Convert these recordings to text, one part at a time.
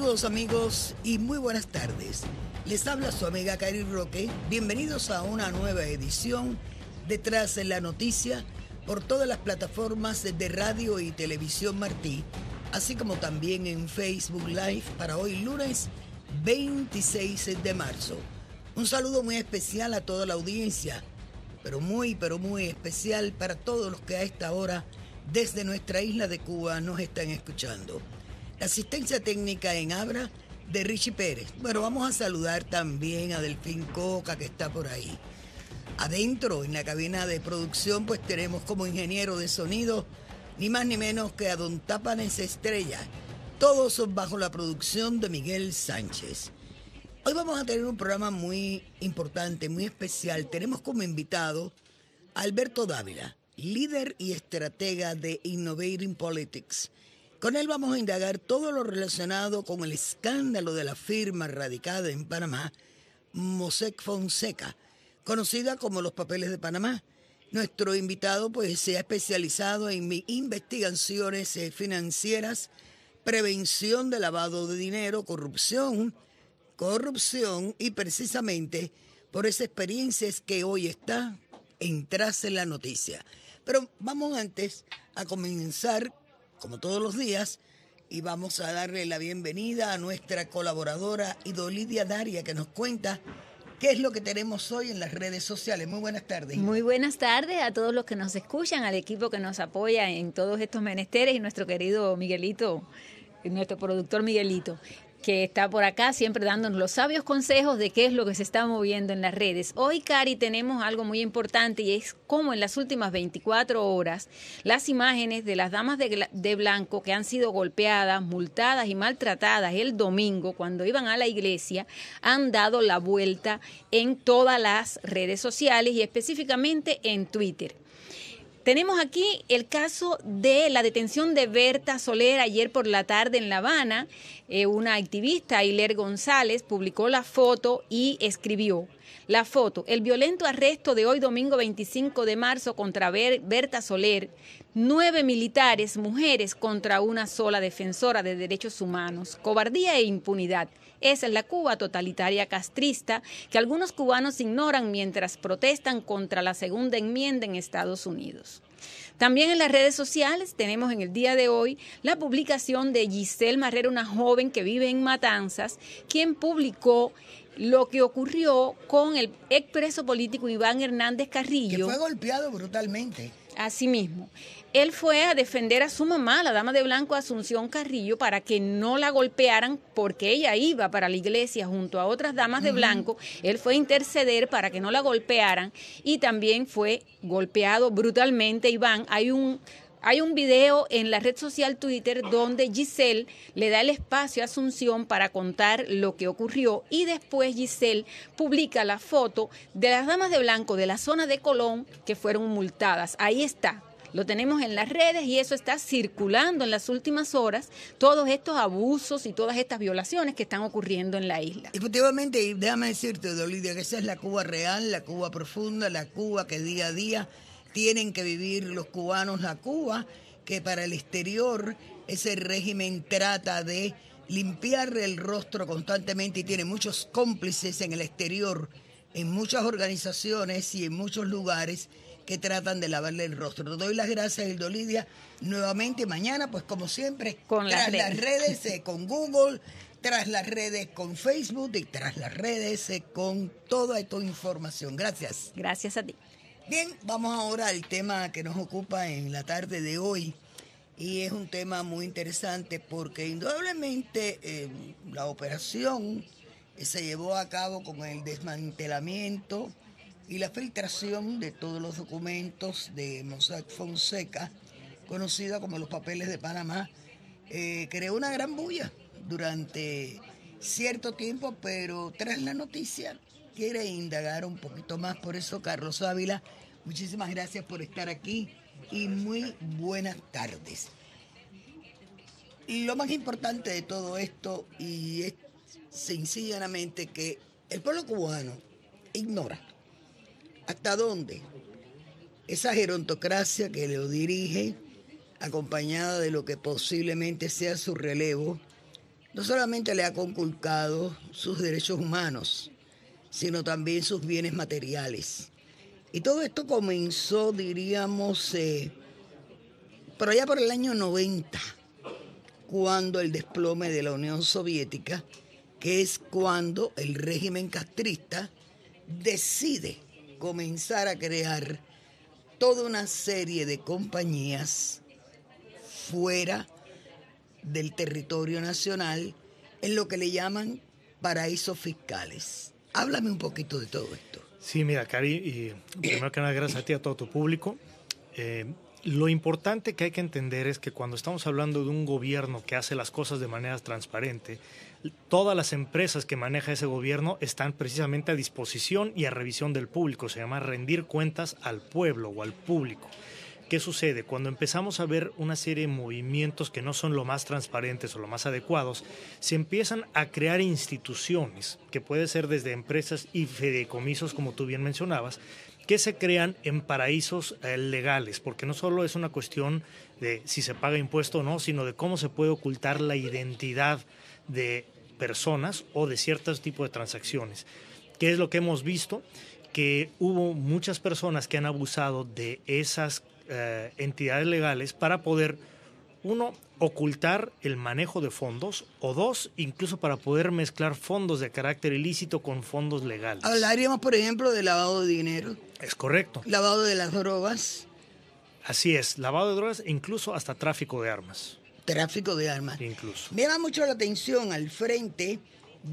Saludos amigos y muy buenas tardes. Les habla su amiga Cari Roque. Bienvenidos a una nueva edición de Tras la Noticia por todas las plataformas de radio y televisión Martí, así como también en Facebook Live para hoy lunes 26 de marzo. Un saludo muy especial a toda la audiencia, pero muy especial para todos los que a esta hora desde nuestra isla de Cuba nos están escuchando. La asistencia técnica en Abra de Richie Pérez. Bueno, vamos a saludar también a Delfín Coca, que está por ahí. Adentro, en la cabina de producción, pues tenemos como ingeniero de sonido ni más ni menos que a don Tápanes Estrella. Todos son bajo la producción de Miguel Sánchez. Hoy vamos a tener un programa muy importante, muy especial. Tenemos como invitado a Alberto Dávila, líder y estratega de Innovating Politics. Con él vamos a indagar todo lo relacionado con el escándalo de la firma radicada en Panamá, Mossack Fonseca, conocida como los Papeles de Panamá. Nuestro invitado pues se ha especializado en investigaciones financieras, prevención de lavado de dinero, corrupción y precisamente por esa experiencia es que hoy está en Tras la Noticia. Pero vamos antes a comenzar como todos los días, y vamos a darle la bienvenida a nuestra colaboradora Idolidia Daria, que nos cuenta qué es lo que tenemos hoy en las redes sociales. Muy buenas tardes. Muy buenas tardes a todos los que nos escuchan, al equipo que nos apoya en todos estos menesteres y nuestro querido Miguelito, nuestro productor Miguelito, que está por acá siempre dándonos los sabios consejos de qué es lo que se está moviendo en las redes. Hoy, Cari, tenemos algo muy importante y es cómo en las últimas 24 horas las imágenes de las damas de blanco que han sido golpeadas, multadas y maltratadas el domingo cuando iban a la iglesia han dado la vuelta en todas las redes sociales y específicamente en Twitter. Tenemos aquí el caso de la detención de Berta Soler ayer por la tarde en La Habana. Una activista, Ailer González, publicó la foto y escribió: la foto, el violento arresto de hoy domingo 25 de marzo contra Berta Soler, 9 militares, mujeres contra una sola defensora de derechos humanos, cobardía e impunidad. Esa es la Cuba totalitaria castrista que algunos cubanos ignoran mientras protestan contra la segunda enmienda en Estados Unidos. También en las redes sociales tenemos en el día de hoy la publicación de Giselle Marrero, una joven que vive en Matanzas, quien publicó lo que ocurrió con el expreso político Iván Hernández Carrillo. Que fue golpeado brutalmente. Así mismo. Él fue a defender a su mamá, la dama de blanco Asunción Carrillo, para que no la golpearan porque ella iba para la iglesia junto a otras damas de blanco. Él fue a interceder para que no la golpearan y también fue golpeado brutalmente Iván. Hay un video en la red social Twitter donde Giselle le da el espacio a Asunción para contar lo que ocurrió y después Giselle publica la foto de las damas de blanco de la zona de Colón que fueron multadas. Ahí está. Lo tenemos en las redes y eso está circulando en las últimas horas, todos estos abusos y todas estas violaciones que están ocurriendo en la isla. Efectivamente, y déjame decirte, Dolidia, que esa es la Cuba real, la Cuba profunda, la Cuba que día a día tienen que vivir los cubanos, la Cuba que para el exterior ese régimen trata de limpiar el rostro constantemente y tiene muchos cómplices en el exterior, en muchas organizaciones y en muchos lugares que tratan de lavarle el rostro. Te doy las gracias, Dolidia, nuevamente mañana, pues como siempre, con las redes con Google, tras las redes con Facebook y tras las redes con toda esta información. Gracias. Gracias a ti. Bien, vamos ahora al tema que nos ocupa en la tarde de hoy y es un tema muy interesante porque indudablemente la operación se llevó a cabo con el desmantelamiento y la filtración de todos los documentos de Mossack Fonseca, conocida como los Papeles de Panamá, creó una gran bulla durante cierto tiempo, pero tras la noticia quiere indagar un poquito más. Por eso, Carlos Ávila, muchísimas gracias por estar aquí y muy buenas tardes. Y lo más importante de todo esto, y es sencillamente que el pueblo cubano ignora hasta dónde esa gerontocracia que lo dirige, acompañada de lo que posiblemente sea su relevo, no solamente le ha conculcado sus derechos humanos, sino también sus bienes materiales. Y todo esto comenzó, diríamos, por allá por el año 90, cuando el desplome de la Unión Soviética, que es cuando el régimen castrista decide comenzar a crear toda una serie de compañías fuera del territorio nacional en lo que le llaman paraísos fiscales. Háblame un poquito de todo esto. Sí, mira, Cari, y primero que nada, gracias a ti y a todo tu público. Lo importante que hay que entender es que cuando estamos hablando de un gobierno que hace las cosas de manera transparente, todas las empresas que maneja ese gobierno están precisamente a disposición y a revisión del público. Se llama rendir cuentas al pueblo o al público. ¿Qué sucede? Cuando empezamos a ver una serie de movimientos que no son lo más transparentes o lo más adecuados, se empiezan a crear instituciones, que puede ser desde empresas y fideicomisos, como tú bien mencionabas, que se crean en paraísos legales, porque no solo es una cuestión de si se paga impuesto o no, sino de cómo se puede ocultar la identidad de personas o de ciertos tipos de transacciones. ¿Qué es lo que hemos visto? Que hubo muchas personas que han abusado de esas entidades legales para poder, uno, ocultar el manejo de fondos, o dos, incluso para poder mezclar fondos de carácter ilícito con fondos legales. Hablaríamos, por ejemplo, de lavado de dinero. Es correcto. Lavado de las drogas. Así es, lavado de drogas e incluso hasta tráfico de armas. Tráfico de armas. Incluso. Me llama mucho la atención, al frente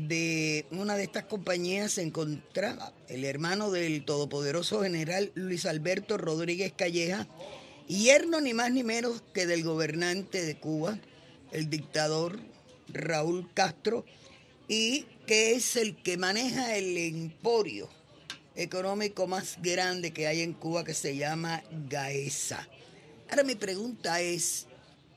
de una de estas compañías se encontraba el hermano del todopoderoso general Luis Alberto Rodríguez Calleja, yerno ni más ni menos que del gobernante de Cuba, el dictador Raúl Castro, y que es el que maneja el emporio económico más grande que hay en Cuba, que se llama Gaesa. Ahora mi pregunta es,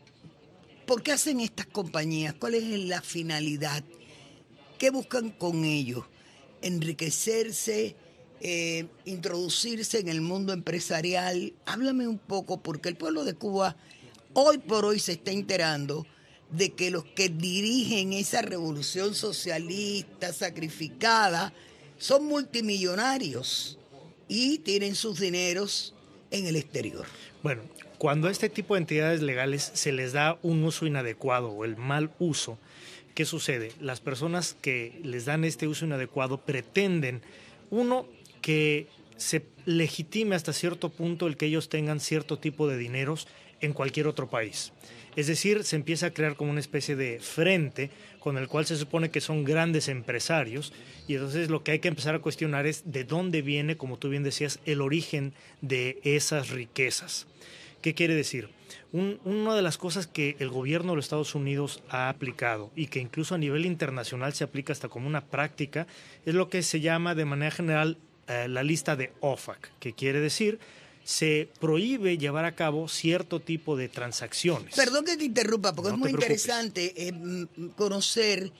¿por qué hacen estas compañías? ¿Cuál es la finalidad? ¿Qué buscan con ello? ¿Enriquecerse? ¿Introducirse en el mundo empresarial? Háblame un poco, porque el pueblo de Cuba hoy por hoy se está enterando de que los que dirigen esa revolución socialista sacrificada son multimillonarios y tienen sus dineros en el exterior. Bueno, cuando a este tipo de entidades legales se les da un uso inadecuado o el mal uso, ¿qué sucede? Las personas que les dan este uso inadecuado pretenden, uno, que se legitime hasta cierto punto el que ellos tengan cierto tipo de dineros en cualquier otro país. Es decir, se empieza a crear como una especie de frente con el cual se supone que son grandes empresarios, y entonces lo que hay que empezar a cuestionar es de dónde viene, como tú bien decías, el origen de esas riquezas. ¿Qué quiere decir? Una de las cosas que el gobierno de los Estados Unidos ha aplicado y que incluso a nivel internacional se aplica hasta como una práctica es lo que se llama de manera general la lista de OFAC, que quiere decir se prohíbe llevar a cabo cierto tipo de transacciones. Perdón que te interrumpa, porque No es muy interesante conocer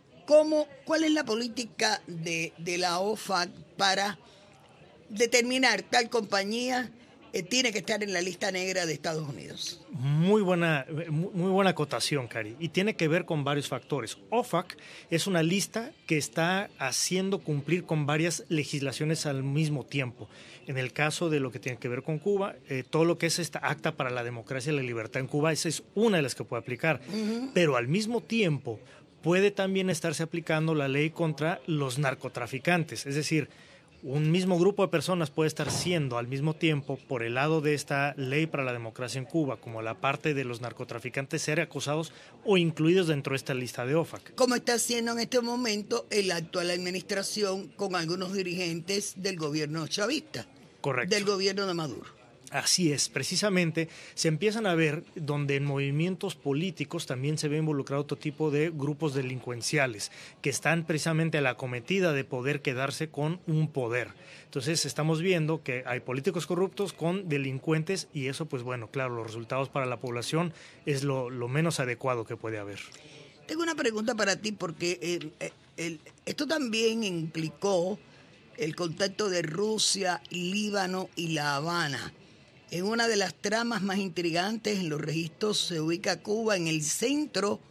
cuál es la política de la OFAC para determinar tal compañía tiene que estar en la lista negra de Estados Unidos. Muy buena acotación, Cari, y tiene que ver con varios factores. OFAC es una lista que está haciendo cumplir con varias legislaciones al mismo tiempo. En el caso de lo que tiene que ver con Cuba, todo lo que es esta Acta para la Democracia y la Libertad en Cuba, esa es una de las que puede aplicar. Pero al mismo tiempo puede también estarse aplicando la ley contra los narcotraficantes, es decir, un mismo grupo de personas puede estar siendo al mismo tiempo, por el lado de esta ley para la democracia en Cuba, como la parte de los narcotraficantes, ser acusados o incluidos dentro de esta lista de OFAC. Como está haciendo en este momento la actual administración con algunos dirigentes del gobierno chavista. Correcto. Del gobierno de Maduro. Así es, precisamente se empiezan a ver donde en movimientos políticos también se ve involucrado otro tipo de grupos delincuenciales que están precisamente a la acometida de poder quedarse con un poder. Entonces estamos viendo que hay políticos corruptos con delincuentes y eso, pues bueno, claro, los resultados para la población es lo menos adecuado que puede haber. Tengo una pregunta para ti porque esto también implicó el contacto de Rusia, Líbano y La Habana. En una de las tramas más intrigantes en los registros se ubica Cuba en el centro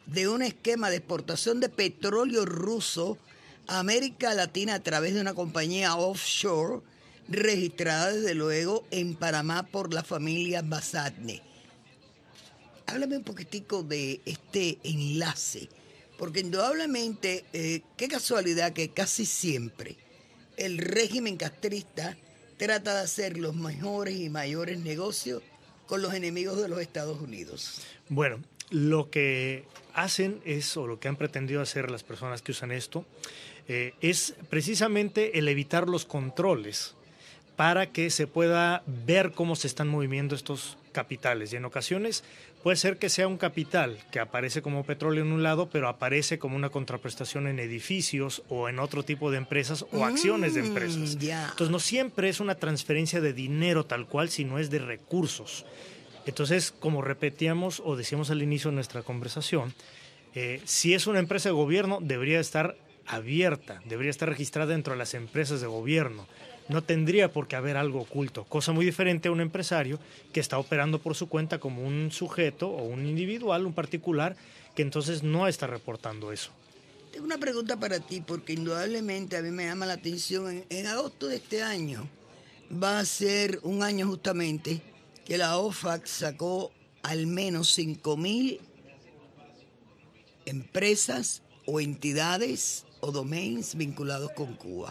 de un esquema de exportación de petróleo ruso a América Latina a través de una compañía offshore registrada desde luego en Panamá por la familia Basadne. Háblame un poquitico de este enlace, porque indudablemente, qué casualidad que casi siempre el régimen castrista trata de hacer los mejores y mayores negocios con los enemigos de los Estados Unidos. Bueno, lo que hacen es, o lo que han pretendido hacer las personas que usan esto, es precisamente el evitar los controles para que se pueda ver cómo se están moviendo estos capitales. Y en ocasiones puede ser que sea un capital que aparece como petróleo en un lado, pero aparece como una contraprestación en edificios o en otro tipo de empresas o acciones de empresas. Ya. Entonces no siempre es una transferencia de dinero tal cual, sino es de recursos. Entonces, como repetíamos o decíamos al inicio de nuestra conversación, si es una empresa de gobierno, debería estar abierta, debería estar registrada dentro de las empresas de gobierno. No tendría por qué haber algo oculto, cosa muy diferente a un empresario que está operando por su cuenta como un sujeto o un individual, un particular, que entonces no está reportando eso. Tengo una pregunta para ti, porque indudablemente a mí me llama la atención. En agosto de este año va a ser un año justamente que la OFAC sacó al menos 5,000 empresas o entidades o domains vinculados con Cuba.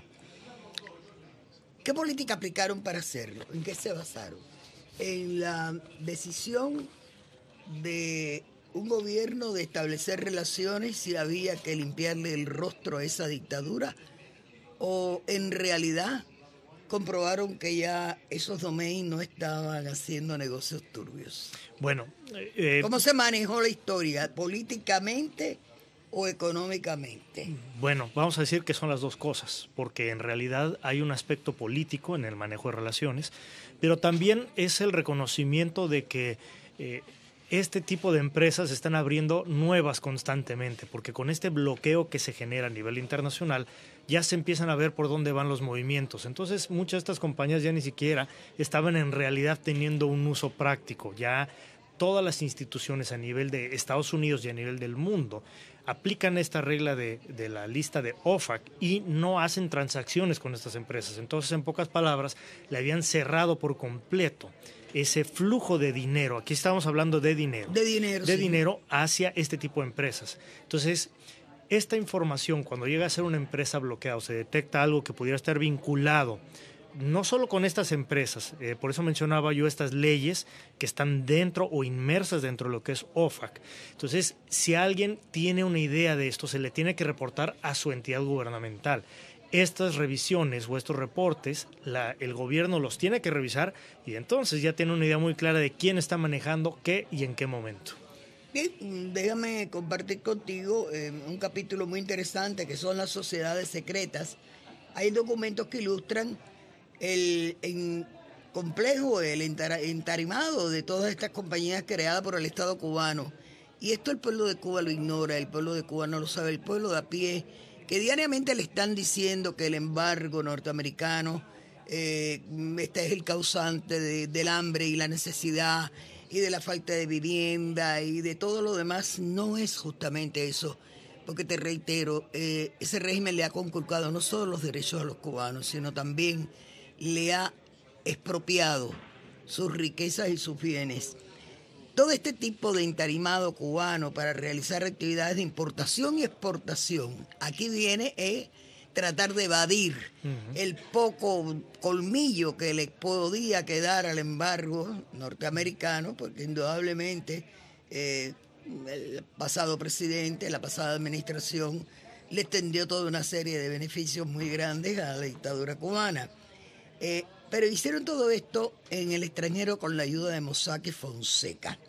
¿Qué política aplicaron para hacerlo? ¿En qué se basaron? En la decisión de un gobierno de establecer relaciones si había que limpiarle el rostro a esa dictadura, o en realidad comprobaron que ya esos domains no estaban haciendo negocios turbios. Bueno, ¿cómo se manejó la historia? ¿Políticamente o económicamente? Bueno, vamos a decir que son las dos cosas, porque en realidad hay un aspecto político en el manejo de relaciones, pero también es el reconocimiento de que este tipo de empresas están abriendo nuevas constantemente, porque con este bloqueo que se genera a nivel internacional ya se empiezan a ver por dónde van los movimientos. Entonces muchas de estas compañías ya ni siquiera estaban en realidad teniendo un uso práctico. Ya todas las instituciones a nivel de Estados Unidos y a nivel del mundo aplican esta regla de la lista de OFAC y no hacen transacciones con estas empresas. Entonces, en pocas palabras, le habían cerrado por completo ese flujo de dinero. Aquí estamos hablando de dinero. De dinero hacia este tipo de empresas. Entonces, esta información, cuando llega a ser una empresa bloqueada o se detecta algo que pudiera estar vinculado no solo con estas empresas, por eso mencionaba yo estas leyes que están dentro o inmersas dentro de lo que es OFAC. Entonces, si alguien tiene una idea de esto, se le tiene que reportar a su entidad gubernamental. Estas revisiones o estos reportes, el gobierno los tiene que revisar y entonces ya tiene una idea muy clara de quién está manejando qué y en qué momento. Bien, déjame compartir contigo un capítulo muy interesante que son las sociedades secretas. Hay documentos que ilustran el complejo, el entarimado de todas estas compañías creadas por el Estado cubano. Y esto el pueblo de Cuba lo ignora, el pueblo de Cuba no lo sabe, el pueblo de a pie, que diariamente le están diciendo que el embargo norteamericano este es el causante del hambre y la necesidad y de la falta de vivienda y de todo lo demás. No es justamente eso, porque te reitero, ese régimen le ha conculcado no solo los derechos a los cubanos, sino también le ha expropiado sus riquezas y sus bienes. Todo este tipo de entarimado cubano para realizar actividades de importación y exportación, aquí viene tratar de evadir el poco colmillo que le podía quedar al embargo norteamericano, porque indudablemente el pasado presidente, la pasada administración, le extendió toda una serie de beneficios muy grandes a la dictadura cubana. Pero hicieron todo esto en el extranjero con la ayuda de Mossack y Fonseca.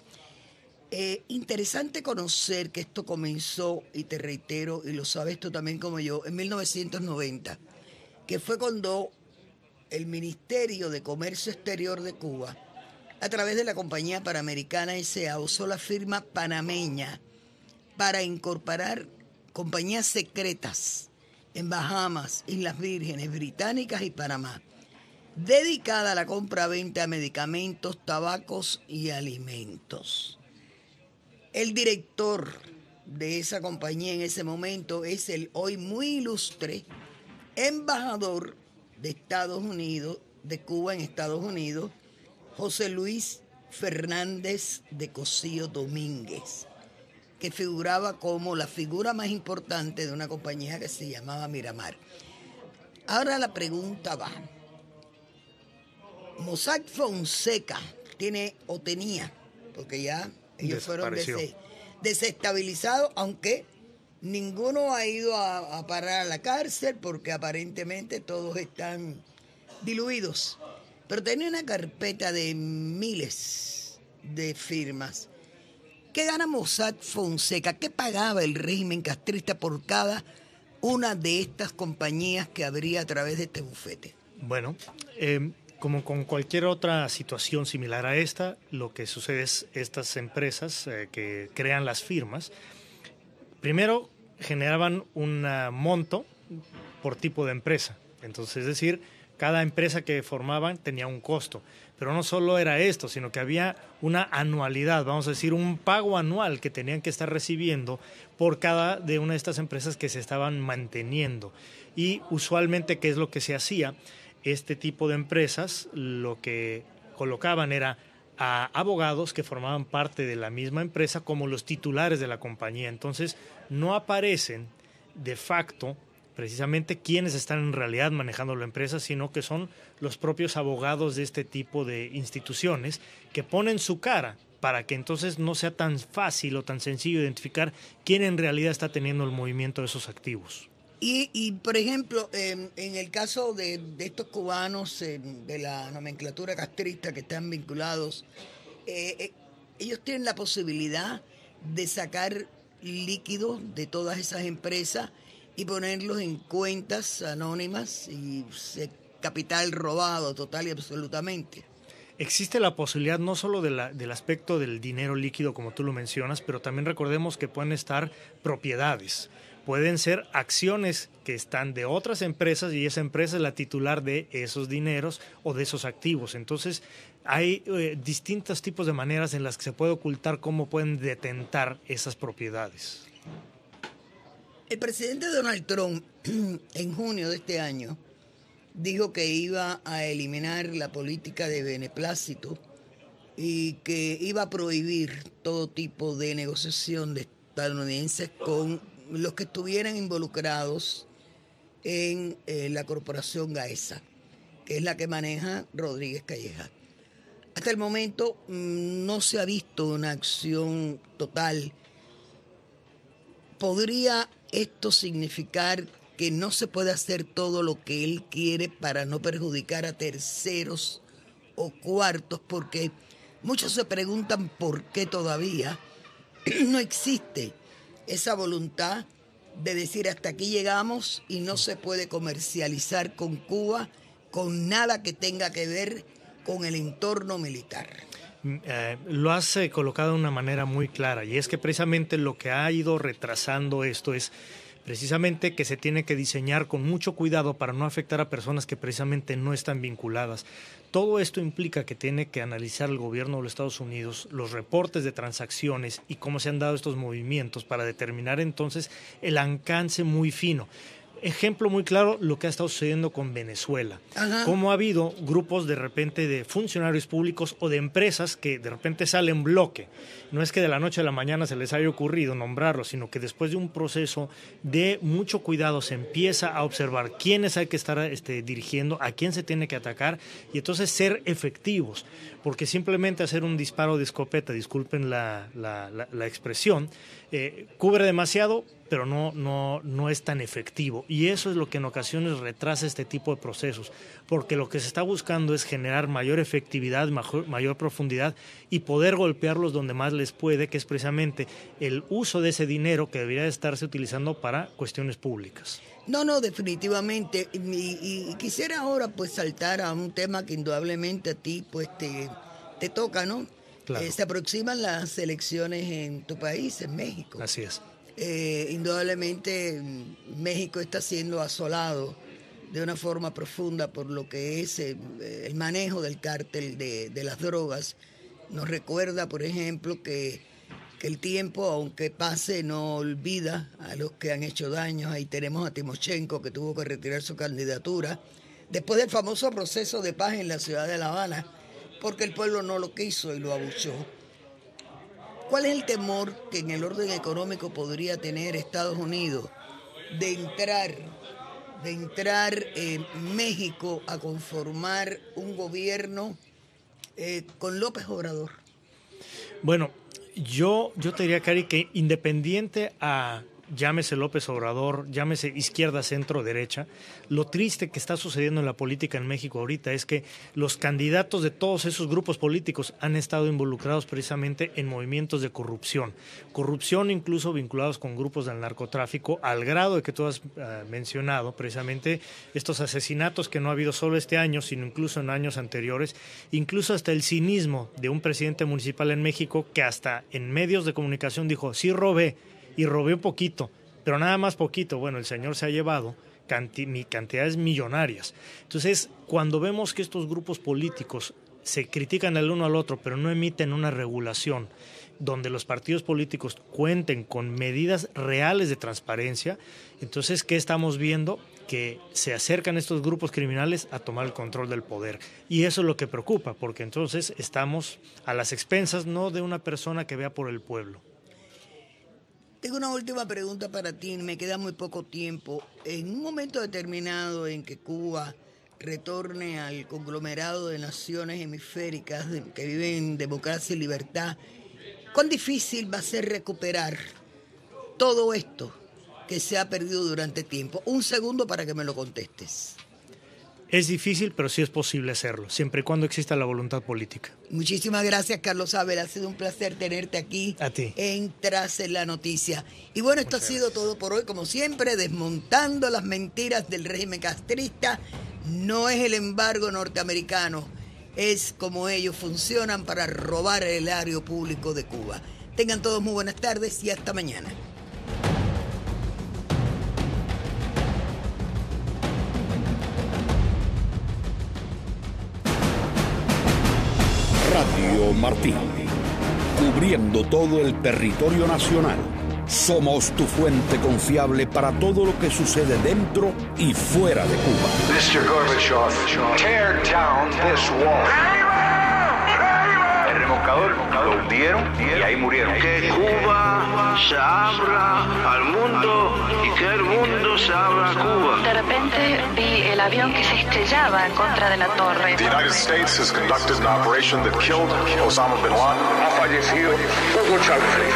Interesante conocer que esto comenzó, y te reitero, y lo sabes tú también como yo, en 1990, que fue cuando el Ministerio de Comercio Exterior de Cuba, a través de la compañía Panamericana S.A., usó la firma panameña para incorporar compañías secretas en Bahamas, Islas Vírgenes, Británicas y Panamá, dedicada a la compra-venta de medicamentos, tabacos y alimentos. El director de esa compañía en ese momento es el hoy muy ilustre embajador de Estados Unidos, de Cuba en Estados Unidos, José Luis Fernández de Cosío Domínguez, que figuraba como la figura más importante de una compañía que se llamaba Miramar. Ahora la pregunta va. Mossack Fonseca tiene o tenía, porque ya ellos fueron desestabilizados, aunque ninguno ha ido a parar a la cárcel porque aparentemente todos están diluidos. Pero tenía una carpeta de miles de firmas. ¿Qué gana Mossack Fonseca? ¿Qué pagaba el régimen castrista por cada una de estas compañías que habría a través de este bufete? Bueno, como con cualquier otra situación similar a esta, lo que sucede es estas empresas que crean las firmas, primero generaban un monto por tipo de empresa. Entonces, es decir, cada empresa que formaban tenía un costo. Pero no solo era esto, sino que había una anualidad, vamos a decir, un pago anual que tenían que estar recibiendo por cada de una de estas empresas que se estaban manteniendo. Y usualmente, ¿qué es lo que se hacía? Este tipo de empresas lo que colocaban era a abogados que formaban parte de la misma empresa como los titulares de la compañía. Entonces, no aparecen de facto precisamente quienes están en realidad manejando la empresa, sino que son los propios abogados de este tipo de instituciones que ponen su cara para que entonces no sea tan fácil o tan sencillo identificar quién en realidad está teniendo el movimiento de esos activos. Y por ejemplo, en el caso de estos cubanos de la nomenclatura castrista que están vinculados, ellos tienen la posibilidad de sacar líquidos de todas esas empresas y ponerlos en cuentas anónimas y capital robado total y absolutamente. Existe la posibilidad no solo del aspecto del dinero líquido, como tú lo mencionas, pero también recordemos que pueden estar propiedades. Pueden ser acciones que están de otras empresas y esa empresa es la titular de esos dineros o de esos activos. Entonces, hay distintos tipos de maneras en las que se puede ocultar cómo pueden detentar esas propiedades. El presidente Donald Trump, en junio de este año, dijo que iba a eliminar la política de beneplácito y que iba a prohibir todo tipo de negociación de estadounidenses con los que estuvieran involucrados en la corporación Gaesa, que es la que maneja Rodríguez Calleja. Hasta el momento no se ha visto una acción total. ¿Podría esto significar que no se puede hacer todo lo que él quiere para no perjudicar a terceros o cuartos? Porque muchos se preguntan por qué todavía no existe esa voluntad de decir hasta aquí llegamos y no se puede comercializar con Cuba con nada que tenga que ver con el entorno militar. Lo has colocado de una manera muy clara, y es que precisamente lo que ha ido retrasando esto es precisamente que se tiene que diseñar con mucho cuidado para no afectar a personas que precisamente no están vinculadas. Todo esto implica que tiene que analizar el gobierno de los Estados Unidos los reportes de transacciones y cómo se han dado estos movimientos para determinar entonces el alcance muy fino. Ejemplo muy claro, lo que ha estado sucediendo con Venezuela. Ajá. Cómo ha habido grupos de repente de funcionarios públicos o de empresas que de repente salen en bloque. No es que de la noche a la mañana se les haya ocurrido nombrarlos, sino que después de un proceso de mucho cuidado se empieza a observar quiénes hay que estar dirigiendo, a quién se tiene que atacar y entonces ser efectivos. Porque simplemente hacer un disparo de escopeta, disculpen la expresión, cubre demasiado, pero no es tan efectivo. Y eso es lo que en ocasiones retrasa este tipo de procesos, porque lo que se está buscando es generar mayor efectividad, mayor profundidad y poder golpearlos donde más les puede, que es precisamente el uso de ese dinero que debería estarse utilizando para cuestiones públicas. No, definitivamente. Y quisiera ahora pues saltar a un tema que indudablemente a ti pues te toca, ¿no? Claro. Se aproximan las elecciones en tu país, en México. Así es. Indudablemente México está siendo asolado de una forma profunda por lo que es el manejo del cártel de las drogas. Nos recuerda, por ejemplo, que que el tiempo, aunque pase, no olvida a los que han hecho daño. Ahí tenemos a Timoshenko, que tuvo que retirar su candidatura después del famoso proceso de paz en la ciudad de La Habana, porque el pueblo no lo quiso y lo abuchó. ¿Cuál es el temor que en el orden económico podría tener Estados Unidos de entrar en México a conformar un gobierno con López Obrador? Bueno, yo te diría, Cari, que independiente a llámese López Obrador, llámese izquierda, centro, derecha, lo triste que está sucediendo en la política en México ahorita es que los candidatos de todos esos grupos políticos han estado involucrados precisamente en movimientos de corrupción incluso vinculados con grupos del narcotráfico, al grado de que tú has mencionado precisamente estos asesinatos que no ha habido solo este año, sino incluso en años anteriores, incluso hasta el cinismo de un presidente municipal en México que hasta en medios de comunicación dijo, sí robé, y robé un poquito, pero nada más poquito. Bueno, el señor se ha llevado cantidades millonarias. Entonces, cuando vemos que estos grupos políticos se critican el uno al otro, pero no emiten una regulación donde los partidos políticos cuenten con medidas reales de transparencia, entonces, ¿qué estamos viendo? Que se acercan estos grupos criminales a tomar el control del poder. Y eso es lo que preocupa, porque entonces estamos a las expensas no de una persona que vea por el pueblo. Tengo una última pregunta para ti, me queda muy poco tiempo. En un momento determinado en que Cuba retorne al conglomerado de naciones hemisféricas que viven en democracia y libertad, ¿cuán difícil va a ser recuperar todo esto que se ha perdido durante tiempo? Un segundo para que me lo contestes. Es difícil, pero sí es posible hacerlo, siempre y cuando exista la voluntad política. Muchísimas gracias, Carlos Abel. Ha sido un placer tenerte aquí. A ti. En Tras la Noticia. Y bueno, esto ha sido todo por hoy. Como siempre, desmontando las mentiras del régimen castrista. No es el embargo norteamericano, es como ellos funcionan para robar el erario público de Cuba. Tengan todos muy buenas tardes y hasta mañana. Radio Martí, cubriendo todo el territorio nacional. Somos tu fuente confiable para todo lo que sucede dentro y fuera de Cuba. Mr. Gorbachev, tear down this wall. El remolcador lo hundieron y ahí murieron. Que Cuba se abra al mundo y que el mundo se abra a Cuba. De repente vi el avión que se estrellaba en contra de la torre. The United States has conducted an operation that killed Osama bin Laden. Ha fallecido Hugo Chávez.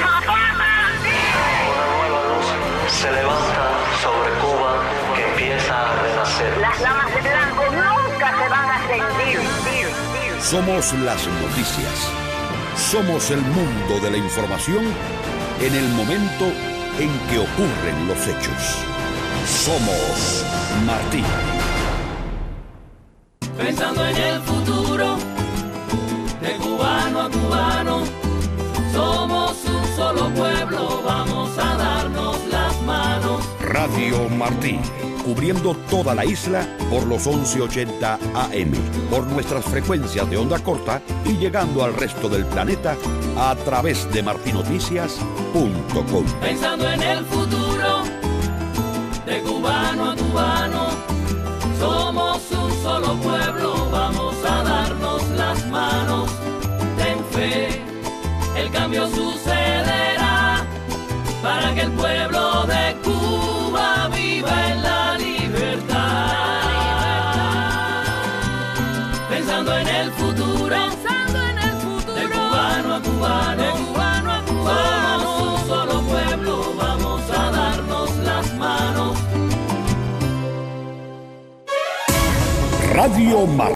Se levanta sobre Cuba que empieza a renacer. Las llamas de blanco nunca se van a extinguir. Somos las noticias. Somos el mundo de la información en el momento en que ocurren los hechos. Somos Martí. Pensando en el futuro, de cubano a cubano, somos un solo pueblo, vamos a darnos las manos. Radio Martí, cubriendo toda la isla por los 1180 AM, por nuestras frecuencias de onda corta y llegando al resto del planeta a través de martinoticias.com. Pensando en el futuro, de cubano a cubano, somos un solo pueblo, vamos a darnos las manos. Ten fe, el cambio sucederá para que el pueblo de Cuba viva en la libertad. Pensando en el futuro, de cubano a cubano, somos un solo pueblo, vamos a darnos las manos. Radio Martí.